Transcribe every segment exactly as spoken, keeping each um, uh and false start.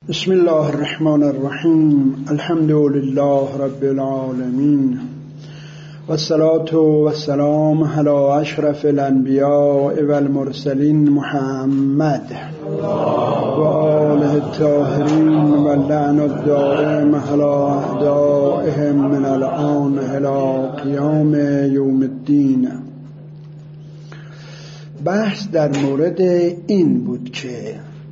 بسم الله الرحمن الرحیم. الحمد لله رب العالمین والصلاة والسلام علی اشرف الانبیاء والمرسلین محمد و آله الطاهرین و لعن الدائم علی اعدائهم من الآن الی قیام یوم الدین. بحث در مورد این بود که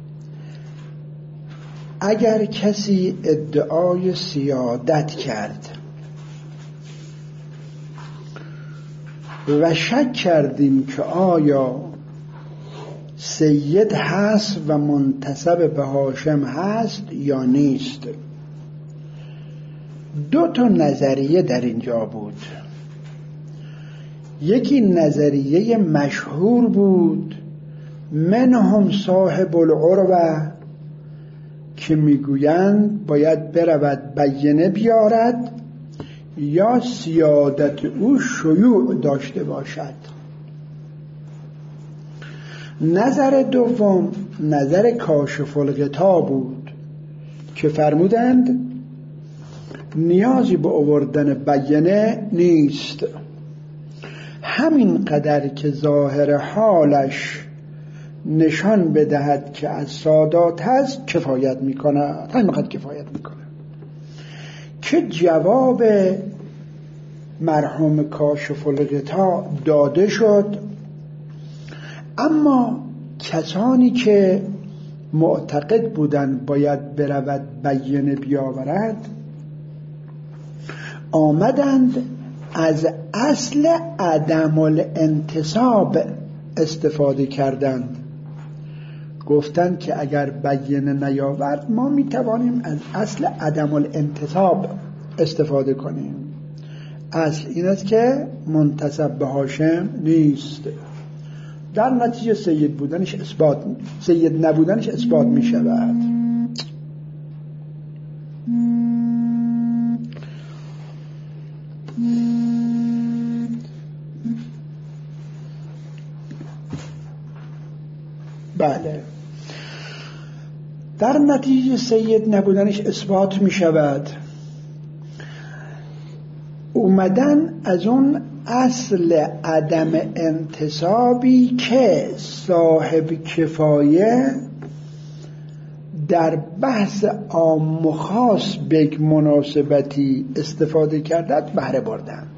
اگر کسی ادعای سیادت کرد و شک کردیم که آیا سید هست و منتسب به هاشم هست یا نیست، دو تا نظریه در اینجا بود. یکی نظریه مشهور بود، منهم صاحب العروة، که میگویند باید برود بینه بیارد یا سیادت او شیوع داشته باشد. نظر دوم نظر کاشف الغطا بود که فرمودند نیازی به آوردن بینه نیست، همین قدر که ظاهر حالش نشان بدهد که از سادات هست کفایت میکنه، همین قدر کفایت میکنه. که جواب مرحوم کاشف الغطا داده شد، اما کسانی که معتقد بودند باید برود بینه بیاورد آمدند از اصل عدم الانتساب استفاده کردند. گفتند که اگر بینه نیاورد ما میتوانیم از اصل عدم الانتساب استفاده کنیم. اصل این است که منتسب به هاشم نیست. در نتیجه سید بودنش اثبات، سید نبودنش اثبات می شود. بله، در نتیجه سید نبودنش اثبات می شود. اومدن از اون اصل عدم انتسابی که صاحب کفایه در بحث عام و خاص به مناسبتی استفاده کردند بهره بردند.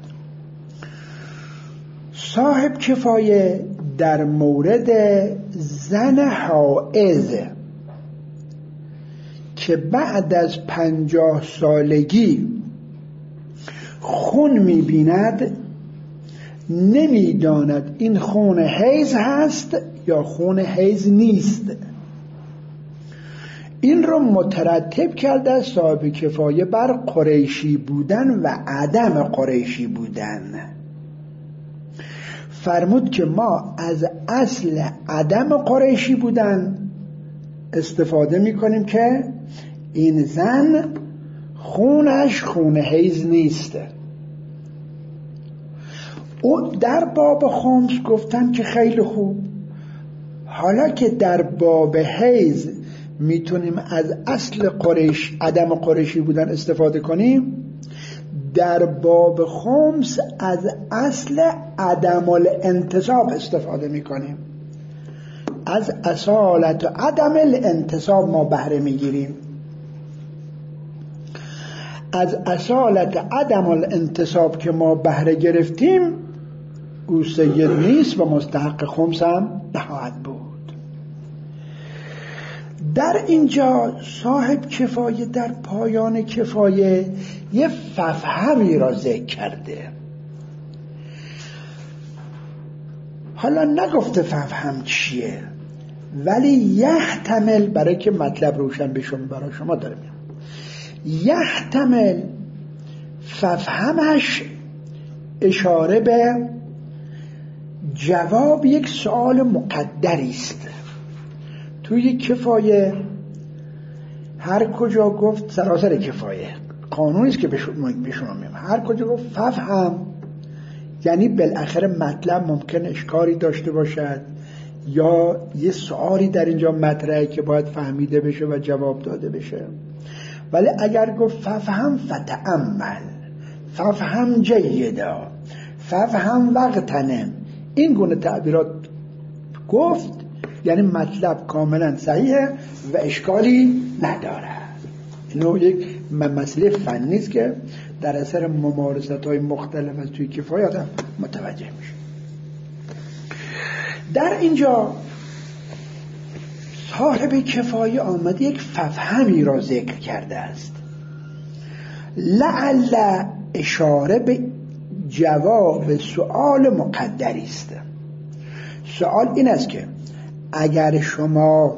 صاحب کفایه در مورد زن حائض که بعد از پنجاه سالگی خون می‌بیند، نمی‌داند این خون حیض هست یا خون حیض نیست. این رو مترتب کرده از صاحب کفایه بر قریشی بودن و عدم قریشی بودن. فرمود که ما از اصل عدم قریشی بودن استفاده می‌کنیم که این زن خونش خون حیض نیست. او در باب خمس گفتن که خیلی خوب، حالا که در باب حیض میتونیم از اصل قریش عدم قریشی بودن استفاده کنیم، در باب خمس از اصل عدم الانتساب استفاده میکنیم. از اصالت و عدم الانتساب ما بهره میگیریم. از اصالت عدم الانتساب که ما بهره گرفتیم، او سید نیست و مستحق خمس هم نخواهد بود. در اینجا صاحب کفایه در پایان کفایه یه ففهمی را ذکر کرده. حالا نگفته ففهم چیه، ولی یحتمل، برای که مطلب روشن بشون برای شما دارم، یحتمل ففهمش اشاره به جواب یک سوال مقدری است. توی کفایه هر کجا گفت سراسر کفایه قانونی است که به شما میگم، هر کجا گفت ففهم یعنی بالاخره مطلب ممکن اشکالی داشته باشد یا یه سوالی در اینجا مطرحه که باید فهمیده بشه و جواب داده بشه. ولی اگر گفت ففهم فتأمل، ففهم جیدا، ففهم وقتنم، این گونه تعبیرات گفت، یعنی مطلب کاملا صحیحه و اشکالی نداره. اینو یک مسئله فنی است که در اثر ممارست‌های مختلف از توی کفایه آدم متوجه میشه. در اینجا صاحب کفایه آمده یک ففهمی را ذکر کرده است. لعل اشاره به جواب سؤال مقدری است. سؤال این است که اگر شما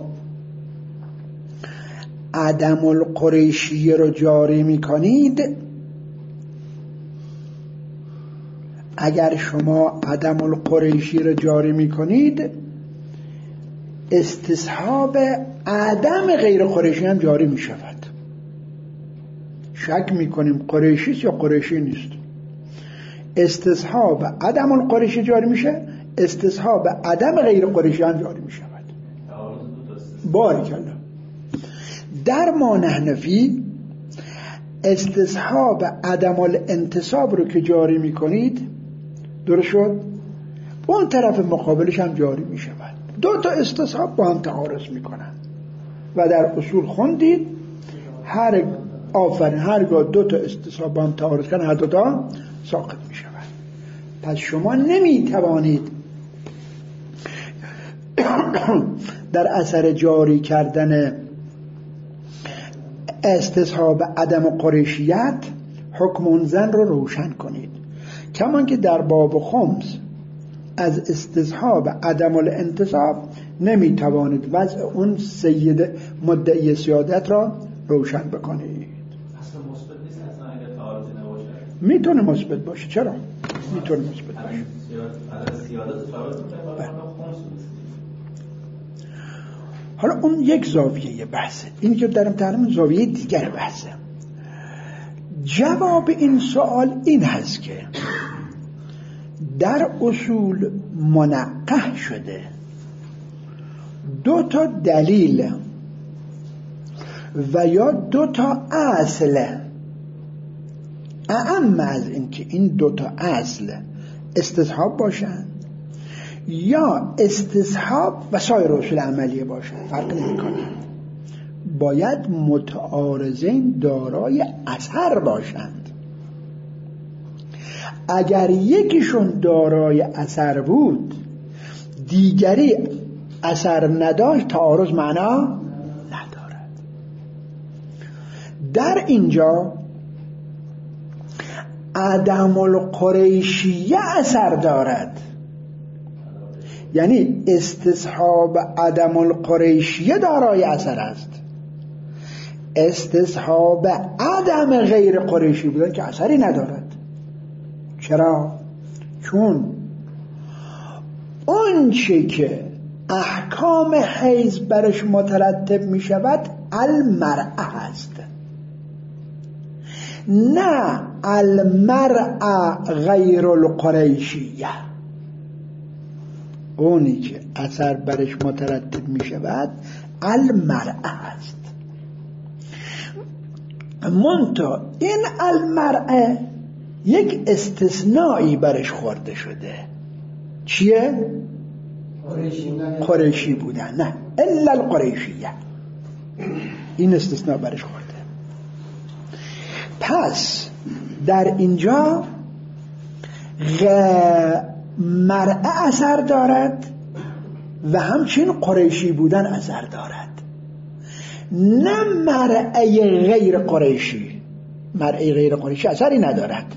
عدم القریشیه رو جاری میکنید، اگر شما عدم القریشی رو جاری میکنید، استصحاب عدم غیر قریشی هم جاری میشود. شک میکنیم قریشی است یا قریشی نیست. استصحاب عدم القریشی جاری میشه، استصحاب عدم غیر قریشی هم جاری میشود. باریکالله. در ما نحنفی استصحاب عدم الانتصاب رو که جاری میکنید، درست شد، اون طرف مقابلش هم جاری میشود. دو تا استصحاب با هم تعارض میکنن و در اصول خوندید هر آفرین هرگاه دو تا استصحاب با هم تعارض کنن هر دو تا ساقط میشود. پس شما نمیتوانید در اثر جاری کردن استصحاب عدم قریشیت حکم اون زن رو روشن کنید. کمان که در باب خمس از استصحاب عدم الانتصاب نمیتوانید وضع اون سید مدعی سیادت را روشن بکنید. اصلا مثبت نیست، اصلا اگه تعارضی نباشه میتونه مثبت باشه. چرا؟ میتونه مثبت باشه. سیادت تعارض میکنه. حالا اون یک زاویه بحثه، این که درم ترم زاویه دیگر بحثه. جواب این سوال این هست که در اصول منقح شده دو تا دلیل و یا دو تا اصل، اعم از این که این دو تا اصل استصحاب باشن یا استصحاب و سایر اصول عملیه باشن، فرق نمی کنن، باید متعارضین دارای اثر باشند. اگر یکیشون دارای اثر بود دیگری اثر نداشت، تعارض معنا ندارد. در اینجا عدم القریشیه اثر دارد، یعنی استصحاب عدم القریشیه دارای اثر است. استصحاب عدم غیر قریشی بودن که اثری ندارد. چرا؟ چون اون چه که احکام حیض برش مترتب می شود المرأه است، نه المرأه غیر القریشیه. اونی که اثر برش مترتب می شود المرأه است. منتها این المرأه یک استثنایی برش خورده شده. چیه؟ قریشی بودن. نه، الا القریشیه، این استثناء برش خورده. پس در اینجا مرأه اثر دارد و همچنین قریشی بودن اثر دارد، نه مرأه غیر قریشی. مرأه غیر قریشی اثری ندارد.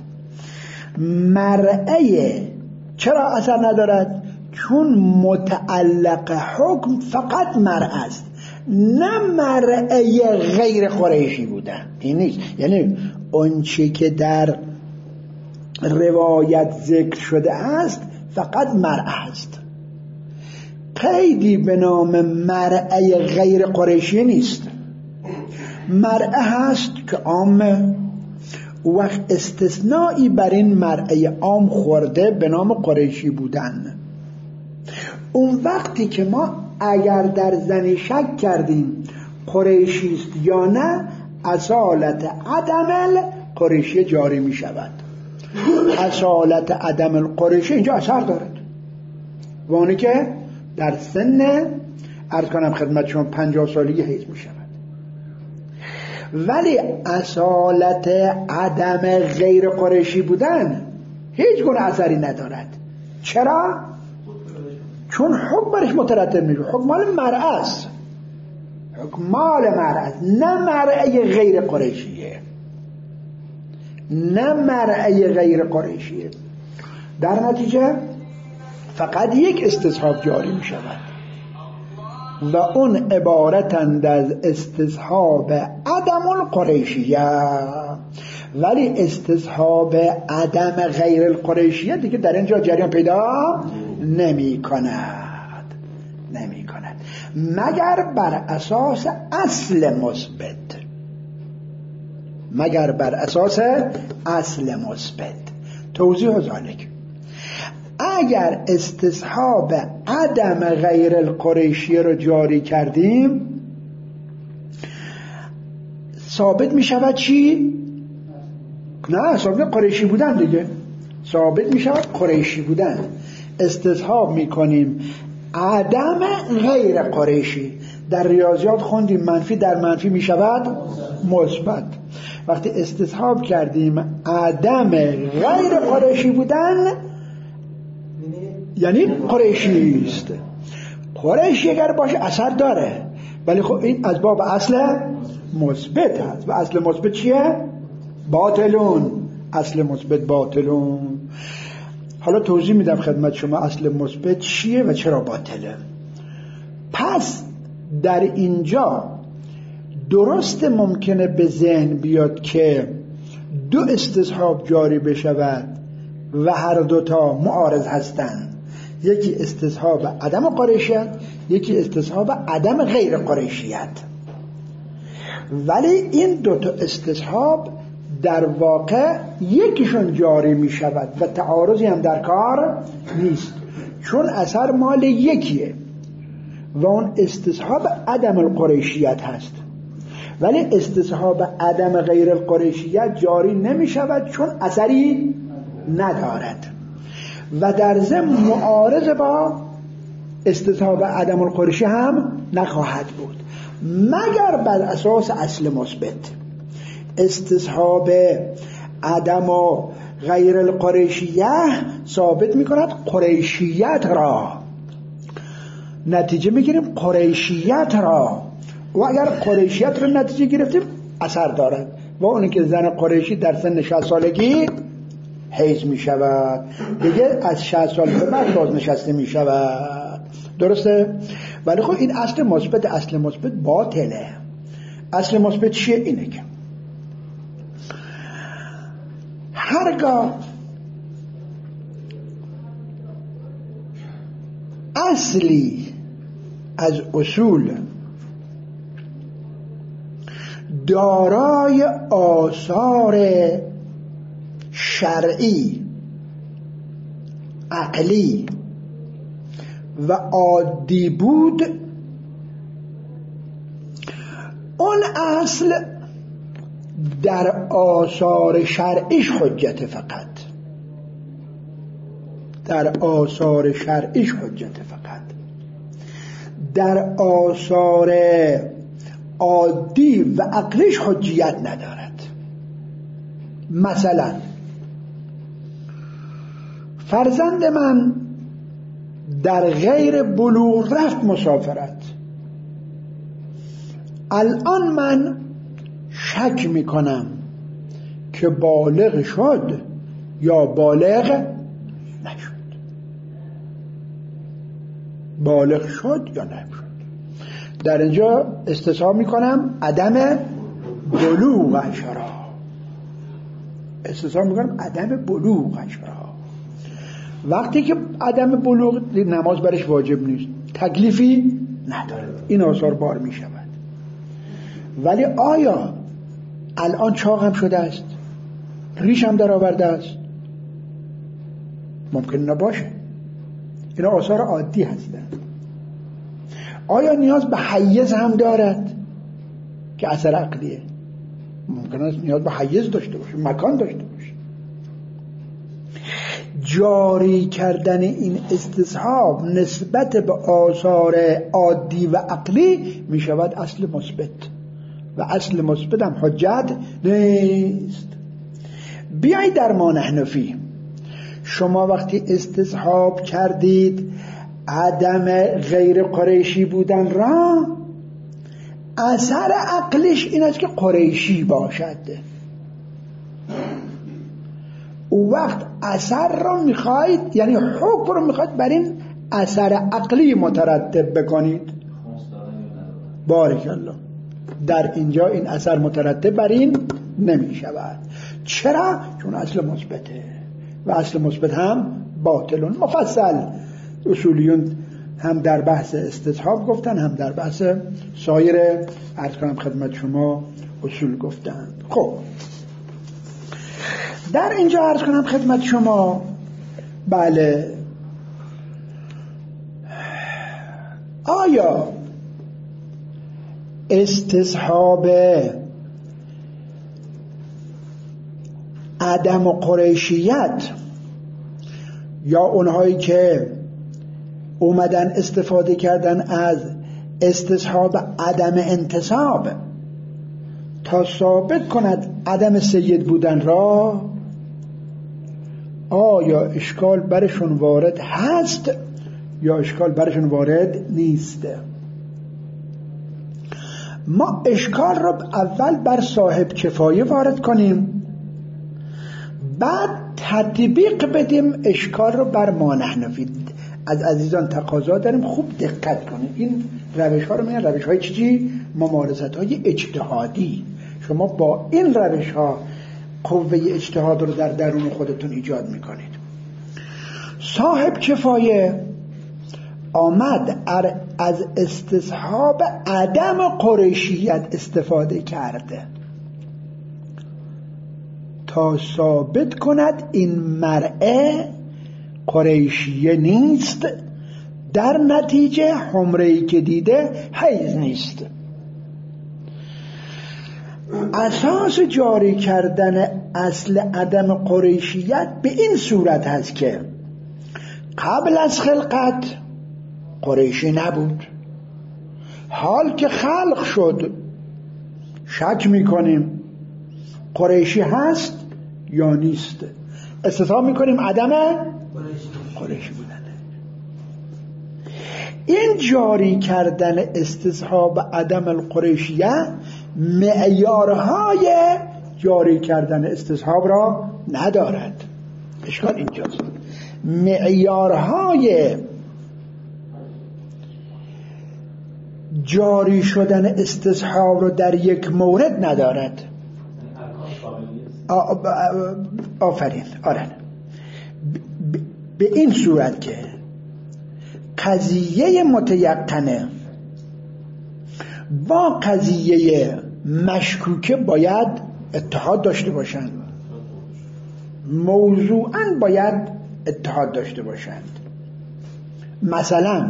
مرأه چرا اثر ندارد؟ چون متعلق حکم فقط مرأه است، نه مرأه غیر قریشی بودن. این نیست، یعنی اون چی که در روایت ذکر شده است فقط مرأه است، قیدی به نام مرأه غیر قریشی نیست. مرأه هست که عامه، وقت استثنایی بر این مرأه عام خورده به نام قریشی بودن. اون وقتی که ما اگر در زنی شک کردیم قریشی است یا نه، اصالت عدم قریشی جاری می شود. اصالت عدم القریشی اینجا اثر دارد، و اونی که در سن عرض کنم خدمت شما پنجاه سالگی حیض می شود. ولی اصالت عدم غیر قریشی بودن هیچ گونه اثری ندارد. چرا؟ چون حکم برش مترتب میشه. حکم مال مرأة است، حکم مال مرأة است، نه مرأة غیر قریشیه، نه مرأة غیر قریشیه. در نتیجه فقط یک استصحاب جاری می شود و اون عبارتند از استصحاب عدم القریشیه. ولی استصحاب عدم غیر القریشیه دیگه در اینجا جریان پیدا نمی کند نمی کند مگر بر اساس اصل مثبت، مگر بر اساس اصل مثبت. توضیح ذالک: اگر استصحاب عدم غیر القریشی رو جاری کردیم ثابت می شود چی؟ نه، ثابت قریشی بودن دیگه، ثابت می شود قریشی بودن. استصحاب می کنیم عدم غیر قریشی. در ریاضیات خوندیم منفی در منفی می شود مثبت. وقتی استصحاب کردیم عدم غیر قریشی بودن یعنی قریشی است. قریشی اگر باشه اثر داره، ولی خب این از باب اصل مثبت هست. و اصل مثبت چیه؟ باطلون. اصل مثبت باطلون. حالا توضیح میدم خدمت شما اصل مثبت چیه و چرا باطله. پس در اینجا درست ممکنه به ذهن بیاد که دو استصحاب جاری بشود و هر دوتا معارض هستند. یکی استصحاب عدم قریشیت، یکی استصحاب عدم غیر قریشیت. ولی این دوتا استصحاب در واقع یکیشون جاری می شود و تعارضی هم در کار نیست، چون اثر مال یکیه و اون استصحاب عدم القریشیت هست. ولی استصحاب عدم غیر القریشیت جاری نمی شود چون اثری ندارد و در ضمن معارض با استصحاب عدم القریشی هم نخواهد بود مگر بر اساس اصل مثبت. استصحاب عدم و غیر القریشیه ثابت می کند قریشیت را، نتیجه می گیریم قریشیت را، و اگر قریشیت را نتیجه گرفتیم اثر دارد و اونی که زن قریشی در سن شصت سالگی حیض می شود دیگه از شصت سال به بعد بازنشسته می شود. درسته؟ ولی خب این اصل مثبت اصل مثبت باطله. اصل مثبت چیه؟ اینه که هرگاه اصلی از اصول دارای آثار شرعی، عقلی و عادی بود، اون اصل در آثار شرعیش حجت، فقط در آثار شرعیش حجت، فقط در آثار عادی و عقلیش حجیت ندارد. مثلا فرزند من در غیر بلوغ رفت مسافرت، الان من شک میکنم که بالغ شد یا بالغ نشد، بالغ شد یا نشد. در اینجا استصحاب میکنم عدم بلوغش را، استصحاب میکنم عدم بلوغش را. وقتی که عدم بلوغ، نماز برش واجب نیست، تکلیفی نداره، این آثار بار میشود. ولی آیا الان چاق هم شده است، ریش هم در آورده است؟ ممکن نباشه. اینا آثار عادی هستند. آیا نیاز به حیز هم دارد که اثر عقلیه؟ ممکن است نیاز به حیز داشته باشه، مکان داشته باشه. جاری کردن این استصحاب نسبت به آثار عادی و عقلی می شود اصل مثبت و اصل مثبت هم حجت نیست. بیایی در ما نحنفی، شما وقتی استصحاب کردید عدم غیر قریشی بودن را، اثر عقلش این است که قریشی باشد. او وقت اثر رو میخواید، یعنی حکم رو میخواید بر این اثر عقلی مترتب بکنید. بارک الله. در اینجا این اثر مترتب بر این نمی شود. چرا؟ چون اصل مثبته و اصل مثبت هم باطلون. مفصل اصولیون هم در بحث استصحاب گفتن، هم در بحث سایر عرض کنم خدمت شما اصول گفتن. خب در اینجا عرض کنم خدمت شما، بله، آیا استصحاب عدم قریشیت یا اونهایی که اومدن استفاده کردن از استصحاب عدم انتصاب تا ثابت کند عدم سید بودن را، آیا اشکال برشون وارد هست یا اشکال برشون وارد نیست؟ ما اشکال رو اول بر صاحب کفایه وارد کنیم، بعد تطبیق بدیم اشکال رو بر ما نحنفی. از عزیزان تقاضا داریم خوب دقت کنید. این روش ها رو میگن روش های چیزی؟ ممارست های اجتهادی. شما با این روش ها قوه اجتهاد رو در درون خودتون ایجاد میکنید. صاحب کفایه آمد از استصحاب عدم قریشیت استفاده کرده تا ثابت کند این مرء قریشیه نیست، در نتیجه حمره‌ای که دیده حیز نیست. اساس جاری کردن اصل عدم قریشیت به این صورت هست که قبل از خلقت قریشی نبود، حال که خلق شد شک میکنیم قریشی هست یا نیست، استصحاب میکنیم عدم قریشی بودن. این جاری کردن استصحاب عدم القریشیه معیارهای جاری کردن استصحاب را ندارد. اشکال اینجاست. معیارهای جاری شدن استصحاب را در یک مورد ندارد. آفرین. آره. به این صورت که قضیه متیقنه با قضیه مشکوکه باید اتحاد داشته باشند، موضوعاً باید اتحاد داشته باشند. مثلا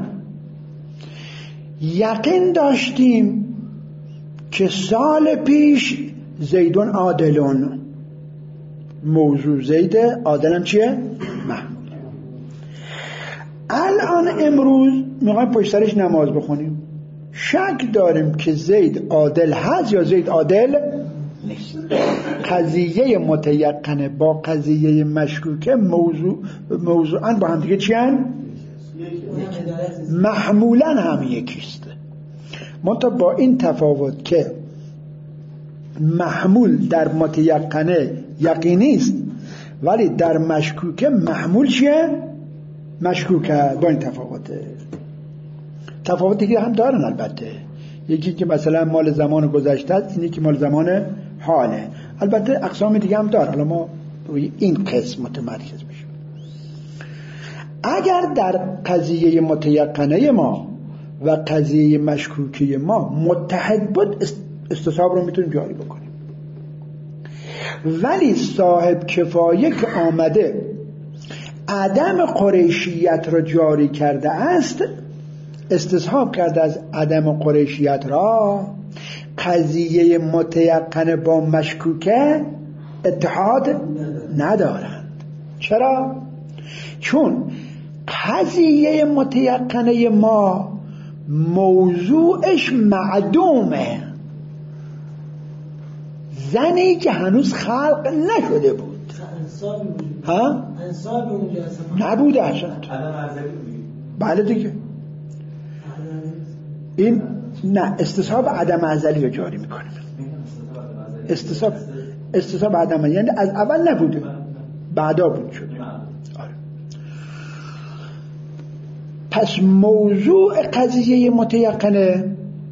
یقین داشتیم که سال پیش زیدون عادلون، موضوع زید عادلم چیه؟ محمود. الان امروز میخوایم پشت سرش نماز بخونیم، شک داریم که زید عادل هست یا زید عادل نیست. قضیه متیقنه با قضیه مشکوکه موضوع موضوعاً با هم دیگه چی هن؟ محمولاً هم یکیست، منتها با این تفاوت که محمول در متیقنه یقینی است ولی در مشکوکه محمول چیه؟ مشکوکه. با این تفاوته. تفاوت دیگه هم دارن البته، یکی که مثلا مال زمان گذشته است، اینی که مال زمان حاله. البته اقسام دیگه هم داره، حالا ما روی این قسم متمرکز بشیم. اگر در قضیه متیقنه ما و قضیه مشکوکه ما متحد بود استصحاب رو میتونیم جاری بکنیم، ولی صاحب کفایه که آمده عدم قریشیت را جاری کرده است، استصحاب کرده از عدم قریشیت را، قضیه متیقن با مشکوکه اتحاد ندارند. چرا؟ چون قضیه متیقنه ما موضوعش معدومه، زنی که هنوز خلق نشده بود. ها؟ نبوده اصلا. بله دیگه. این نه استصحاب عدم ازلی رو جاری میکنه. استصحاب استصحاب عدم ازلی یعنی از اول نبوده، بعدا بود شده. آره. پس موضوع قضیه متیقنه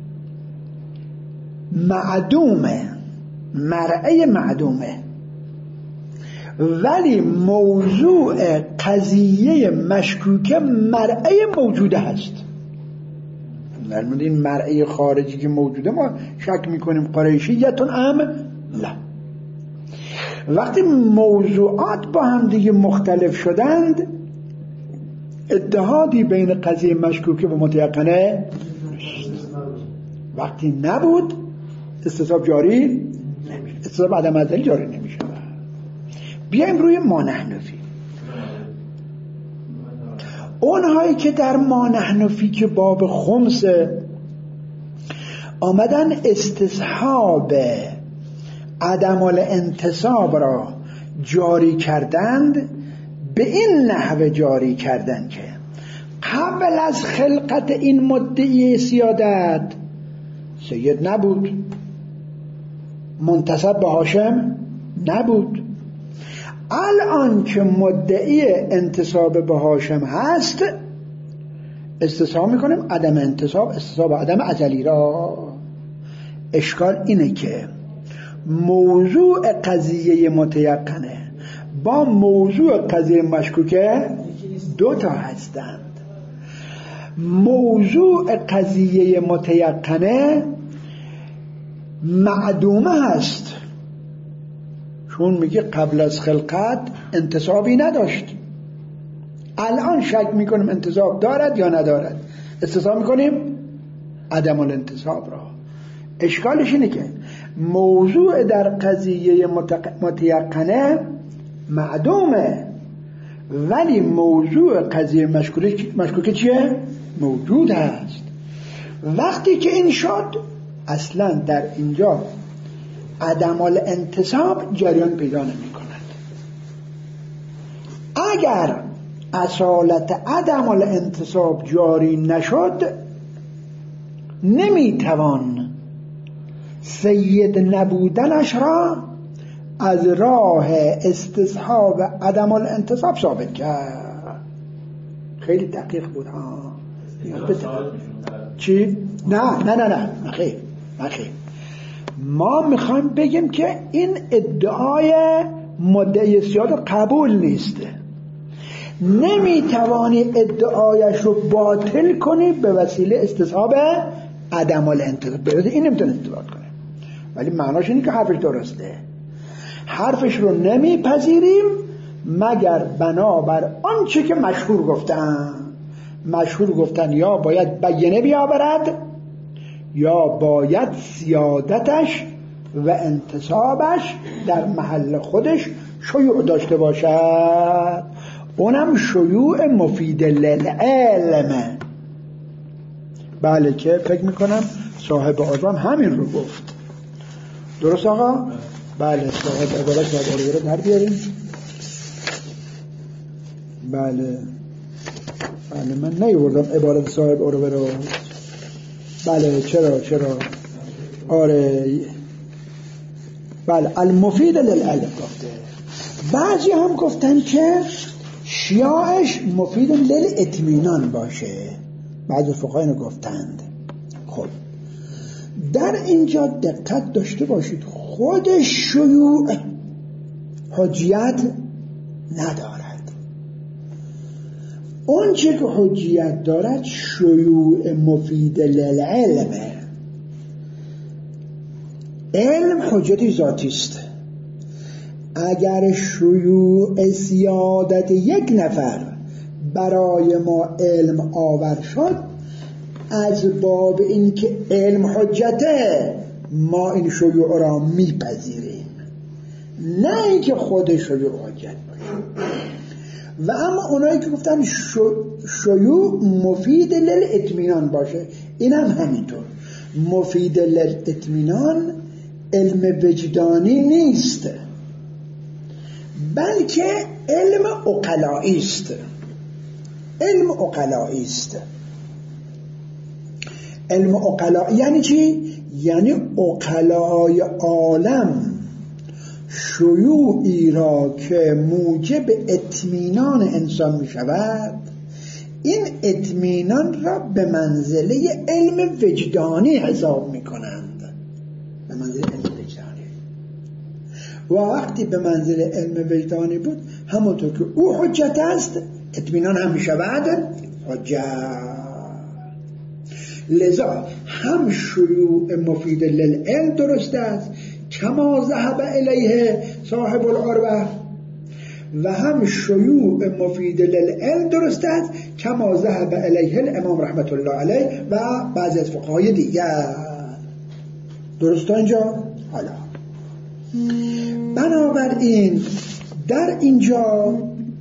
معدومه، مرعه معدومه، ولی موضوع قضیه مشکوکه مرعه موجوده هست. در مورد این مرعه خارجی که موجوده ما شک میکنیم قریشیتون ام لا. وقتی موضوعات با هم دیگه مختلف شدند، اتحادی بین قضیه مشکوکه و متیقنه وقتی نبود استصحاب جاری نمیشه، استصحاب عدم ازلی جاری نمیشه. بیایم روی مانحنفی. اونهایی که در مانحنفی که باب خمس آمدن استصحاب عدم الانتصاب را جاری کردند، به این نحوه جاری کردند که قبل از خلقت این مدعی سیادت سید نبود، منتسب به هاشم نبود. الان که مدعی انتصاب به هاشم هست استصحاب میکنیم عدم انتصاب، استصحاب عدم ازلی را. اشکال اینه که موضوع قضیه متیقنه با موضوع قضیه مشکوکه دو تا هستند. موضوع قضیه متیقنه معدومه هست، چون میگه قبل از خلقت انتصابی نداشت. الان شک میکنیم انتصاب دارد یا ندارد، استصحاب میکنیم عدم الانتصاب را. اشکالش اینه که موضوع در قضیه متیقنه معدومه، ولی موضوع قضیه مشکوکه چیه؟ موجود هست. وقتی که این شد اصلا در اینجا عدم الانتصاب جریان پیدا نمی کند. اگر اصالت عدم الانتصاب جاری نشد نمیتوان سید نبودنش را از راه استصحاب عدم الانتصاب ثابت کرد. خیلی دقیق بود ها. چی؟ نه نه نه نه نخیر نخیر ما میخوایم بگیم که این ادعای مدعی سیادت قبول نیسته. نمیتوانی ادعایش رو باطل کنی به وسیله استصحاب عدم الانتصاب. برای این نمیتونه استفاده کنه، ولی معناش اینه که حرفش درسته. حرفش رو نمیپذیریم مگر بنابر آنچه که مشهور گفتن. مشهور گفتن یا باید بیانه بیاورد یا باید سیادتش و انتصابش در محل خودش شیوع داشته باشد، اونم شیوع مفید للعلم. بله که فکر میکنم صاحب آرام همین رو گفت. درست آقا؟ بله صاحب عبارت صاحب آرام رو در بیاریم. بله بله من نیوردم عبارت صاحب آرام رو. بله چرا چرا آره بله المفید للعلم گفته. بعضی هم گفتن که شیاعش مفید للاطمینان باشه، بعضی فقها اینو گفتند. خب در اینجا دقت داشته باشید، خود شیوع حجیت ندارد. اون چه که حجیت دارد شیوع مفید للعلمه. علم حجتی ذاتی است، اگر شیوع سیادت یک نفر برای ما علم آور شد، از باب این که علم حجته ما این شیوع را میپذیریم، نه اینکه خود شیوع حجت باشه. و اما اونایی که گفتن شیوع مفید للاطمینان باشه، این هم همینطور. مفید للاطمینان علم وجدانی نیست، بلکه علم عقلایی است. علم عقلایی است. علم عقلا یعنی چی؟ یعنی عقلای عالم شیوعی را که موجب اطمینان انسان می شود، این اطمینان را به منزله علم وجدانی حساب می کنند، به منزله علم وجدانی. و وقتی به منزله علم وجدانی بود، همونطور که او حجت است، اطمینان هم می شود حجت. لذا هم شیوع مفید للعلم درست است کما ذهب الیه صاحب العروة، و هم شیوع مفید للعلم درست است کما ذهب الیه الامام رحمت الله علیه و بعضی از فقهای دیگر. درست اینجا؟ حالا بنابراین در اینجا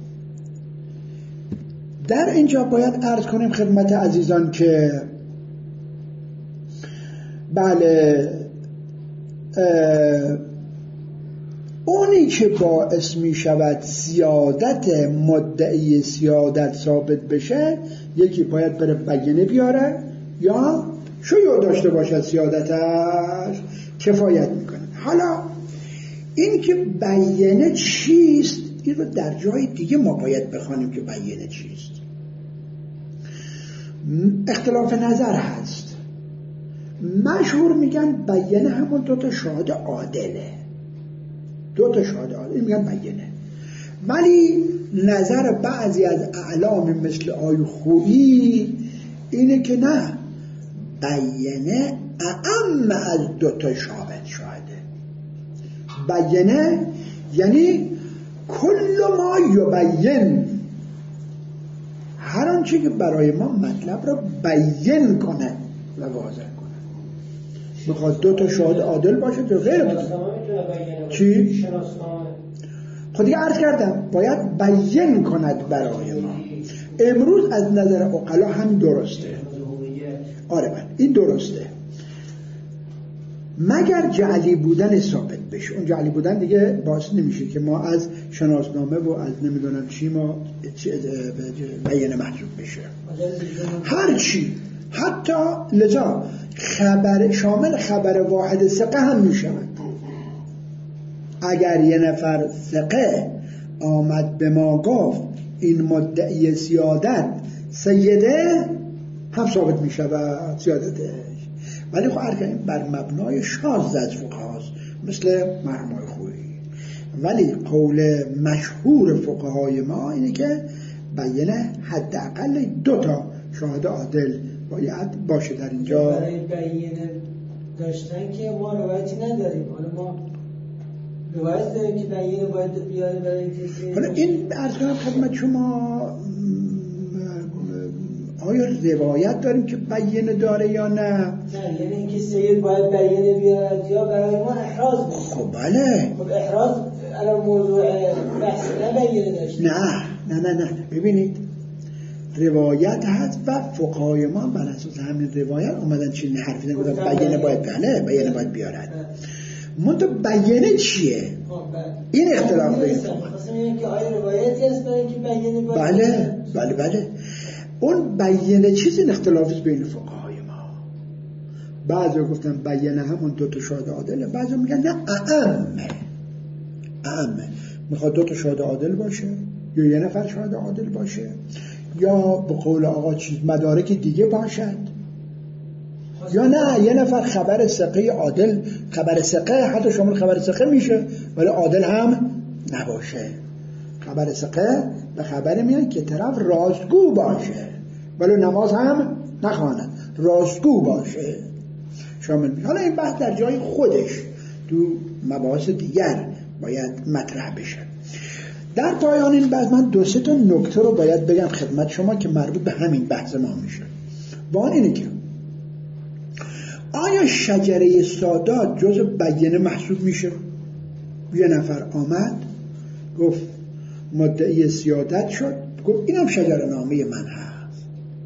در اینجا باید عرض کنیم خدمت عزیزان که بله، اونی که باعث می شود سیادت مدعی سیادت ثابت بشه، یکی باید بره بیانه بیاره یا شیوع داشته باشد سیادتش کفایت میکنه. حالا این که بیانه چیست، این رو در جای دیگه ما باید بخوانیم که بیانه چیست. اختلاف نظر هست. مشهور میگن بیانه همون دوتا شاهد عادله، دوتا شاهد عادل میگن بیانه. ولی نظر بعضی از اعلام مثل آی خویی اینه که نه، بیانه اعم از دوتا شاهد شاهده. بیانه یعنی کل ما یبین، هر آنچه که برای ما مطلب را بیان کنه و واضح کنه. میخواد دو تا شاهد عادل باشه تو غیر چی؟ خود دیگه عرض کردم باید بیان کند برای ما. امروز از نظر عقلا هم درسته. آره من این درسته، مگر جعلی بودن ثابت بشه. اون جعلی بودن دیگه باعث نمیشه که ما از شناسنامه و از نمیدونم چی ما بیان محسوب بشه. هر چی، حتی لذا خبر شامل خبر واحد ثقه هم میشود. اگر یه نفر ثقه آمد به ما گفت این مدعی سیادت سیده، هم ثابت میشود سیادتش. ولی خب ارکان بر مبنای شاذ از فقهاست، مثل مرحوم خویی. ولی قول مشهور فقهای ما اینه که بیانه حداقل دو تا شاهد عادل باید باشه در اینجا. برای بیانه داشتن که ما روایتی نداریم. حالا ما روایت داریم که بیانه باید بیاره برای کسی. حالا این عرض کنم خدمت شما، آیا روایت داریم که بیانه داره یا نه؟ نه، یعنی اینکه سید باید بیانه بیارد یا برای ما احراز میشه. خب بله. خب احراز الان موضوع بحث نه بیانه داشته. نه نه نه نه ببینید، روایت هست و فقهای ما بر اساس همین روایت اومدن چی نه حرفی نگفتن بیانه باید بله بیانه باید بیارد. منتها بیانه چیه؟ این اختلاف بین فقها. مثلا میگن که آیا روایتی هست برای اینکه بیانه باید بله بله بله اون بیانه چیز این اختلاف بین فقهای ما. بعضی گفتن بیانه همون دو تا شاهد عادله، بعضی میگن نه اعمه اعمه میخواد دو تا شاهد عادل باشه یا یه نفر شاهد عادل باشه یا به قول آقا چیز مدارک دیگه باشد، یا نه یه نفر خبر ثقه عادل، خبر ثقه حتی شامل خبر ثقه میشه ولی عادل هم نباشه. خبر ثقه به خبر میاد که طرف راستگو باشه ولی نماز هم نخواند، راستگو باشه شامل میشه. حالا این بحث در جای خودش تو مباحث دیگر باید مطرح بشه. در پایان این بحث من دو سه تا نکته رو باید بگم خدمت شما که مربوط به همین بحث ما میشه. با آن اینه که آیا شجره سادات جز بیانه محسوب میشه؟ یه نفر آمد گفت مدعی سیادت شد، گفت اینم شجره نامه من هست.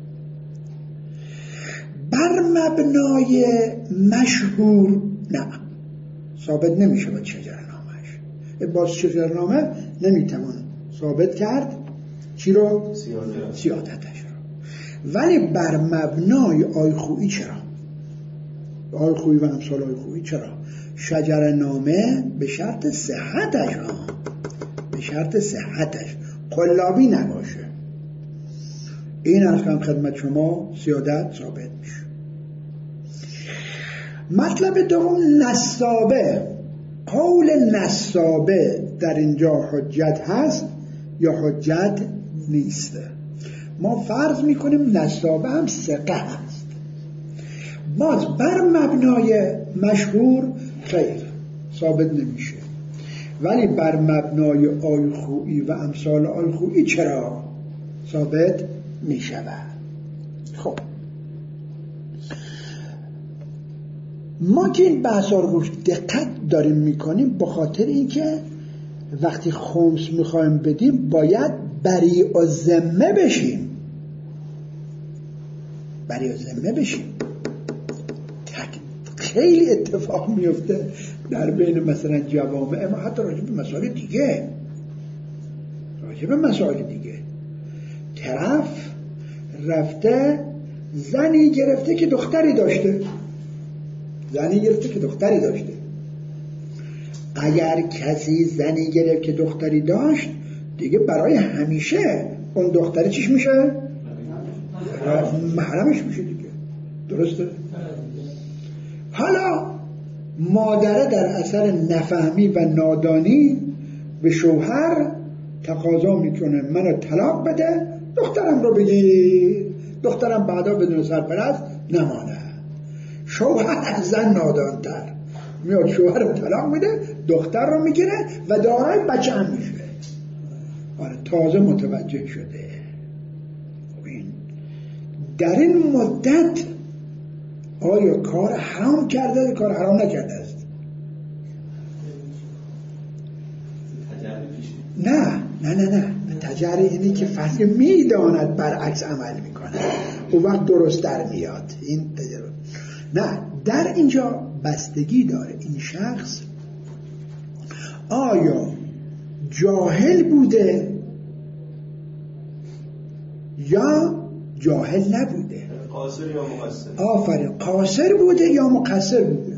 بر مبنای مشهور نه، ثابت نمیشه با شجره نامش. با شجره نامه نمیتوان ثابت کرد چی رو؟ سیادت. سیادتش رو. ولی بر مبنای آی خویی چرا؟ آی خویی و امثال آی خویی چرا؟ شجره نامه به شرط صحتش ها، به شرط صحتش قلابی نباشه. این از هم خدمت شما سیادت ثابت میشه. مطلب دوم نسابه. قول نسابه در اینجا حجت هست یا حجت نیست؟ ما فرض میکنیم نسابه هم ثقه هست. باز بر مبنای مشهور خیر ثابت نمیشه، ولی بر مبنای آی خویی و امثال آی خویی چرا ثابت میشود؟ خب ما که این بحثا رو روش دقت داریم میکنیم به خاطر اینکه وقتی خمس میخوایم بدیم باید بریء الذمه بشیم، بریء الذمه بشیم. خیلی اتفاق میفته در بین مثلا جوامع ما، حتی راجع به مسائل دیگه، راجع به مسائل دیگه طرف رفته زنی گرفته که دختری داشته، زنی گرفته که دختری داشته. اگر کسی زنی گرفت که دختری داشت دیگه برای همیشه اون دختری چیش میشه؟ محرمش میشه دیگه. درسته؟ حالا مادره در اثر نفهمی و نادانی به شوهر تقاضا میکنه منو طلاق بده، دخترم رو بگیر، دخترم بعدا بدون سرپرست نمانه. شوهر از زن نادانتر میاد شوهر رو طلاق میده، دختر رو میگیره و دارای بچه هم میشه. آره تازه متوجه شده. این در این مدت آیا کار حرام کرده کار حرام نکرده است؟ نه نه نه نه تجری اینی که فقط میداند برعکس عمل میکنه، اون وقت درست در میاد. این تجربه نه، در اینجا بستگی داره این شخص آیا جاهل بوده یا جاهل نبوده، قاصر یا مقصر. آفرین، قاصر بوده یا مقصر بوده.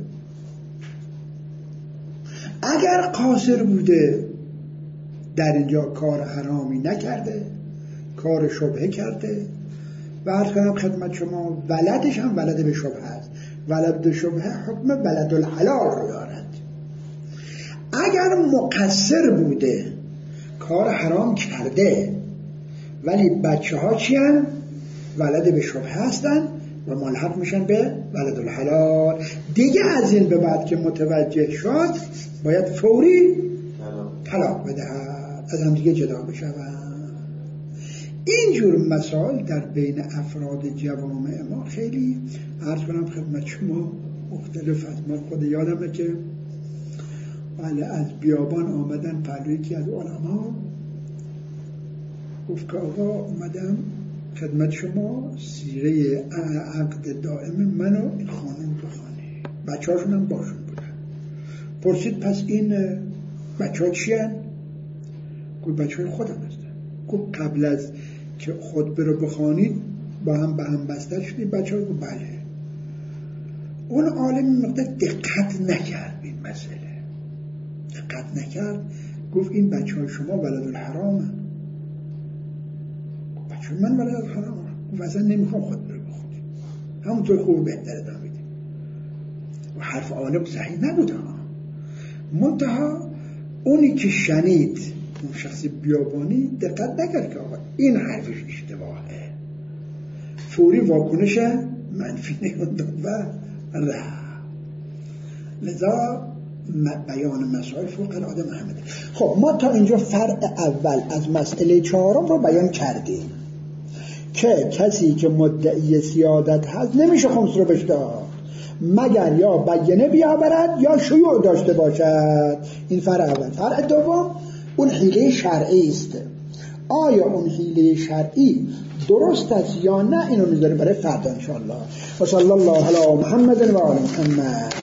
اگر قاصر بوده در اینجا کار حرامی نکرده، کار شبهه کرده و عرض کنم خدمت شما ولدش هم ولد به شبهه است. ولد به شبهه حکم ولد الحلال رو دارد. اگر مقصر بوده کار حرام کرده ولی بچه ها چی هن؟ ولد به شبهه هستن و ملحق میشن به ولد الحلال. دیگه از این به بعد که متوجه شد باید فوری طلاق بدهد، از هم دیگه جدا بشود. اینجور مسائل در بین افراد جوامع ما خیلی عرض کنم خدمت شما مختلف است. من خود یادمه که بله از بیابان آمدن پلوی که از علما گفت که آقا اومدم خدمت شما سیره عقد دائم منو این خانم بخوانه. بچه هاشون هم باشون بودن. پرسید پس این بچه ها چی هن؟ گفت بچه های خودم هستن. گفت قبل از که خطبه رو بخوانید با هم به هم بستر شدید بچه ها؟ گفت بله. اون عالم مقدار دقت نکرد این مسئله، دقت نکرد. گفت این بچه های شما ولد الحرام هن. بچه های من ولد الحرام هن. گفت اصلا نمیخوام خطبه رو بخونید، همونطور خوب بهتر ادامه بدید. و حرف آنه صحیح نبود ها. منتها اونی که شنید اون شخص بیابانی دقت نکرد که آقا این حرفش اشتباهه، فوری واکنش منفی نگاه داد و رفت. لذا بیان مسائل فوق العاده محمدی. خب ما تا اینجا فرع اول از مسئله چهارم رو بیان کردیم که کسی که مدعی سیادت هست نمیشه خمس رو بهش داد مگر یا بیانه بیاورد یا شیوع داشته باشد. این فرع اول. فرع دوم اون حیله شرعی است. آیا اون حیله شرعی درست است یا نه، اینو میذاریم برای فردا ان شاء الله. و صلی الله علی محمد و آل محمد.